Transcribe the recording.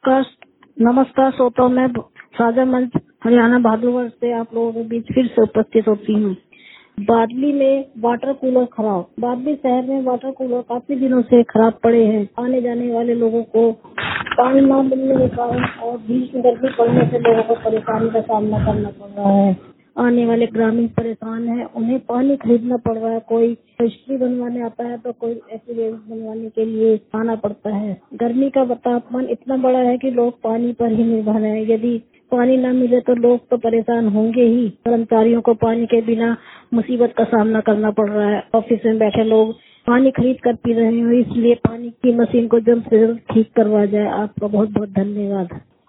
नमस्कार श्रोताओं, मैं साझा मंच हरियाणा भादुवर्ष से आप लोगों के बीच फिर से उपस्थित होती हूँ। बादली में वाटर कूलर खराब। बादली शहर में वाटर कूलर काफी दिनों से खराब पड़े हैं। आने जाने वाले लोगों को पानी न मिलने के कारण और भीषण गर्मी पड़ने से लोगों को परेशानी का सामना करना पड़ रहा है। आने वाले ग्रामीण परेशान हैं, उन्हें पानी खरीदना पड़ रहा है। कोई रजिस्ट्री बनवाने आता है तो कोई एफिडेविट बनवाने के लिए आना पड़ता है। गर्मी का तापमान इतना बड़ा है कि लोग पानी पर ही निर्भर हैं। यदि पानी न मिले तो लोग तो परेशान होंगे ही। कर्मचारियों को पानी के बिना मुसीबत का सामना करना पड़ रहा है। ऑफिस में बैठे लोग पानी खरीद कर पी रहे हैं, इसलिए पानी की मशीन को जल्द से जल्द ठीक करवा जाए। आपका बहुत बहुत धन्यवाद।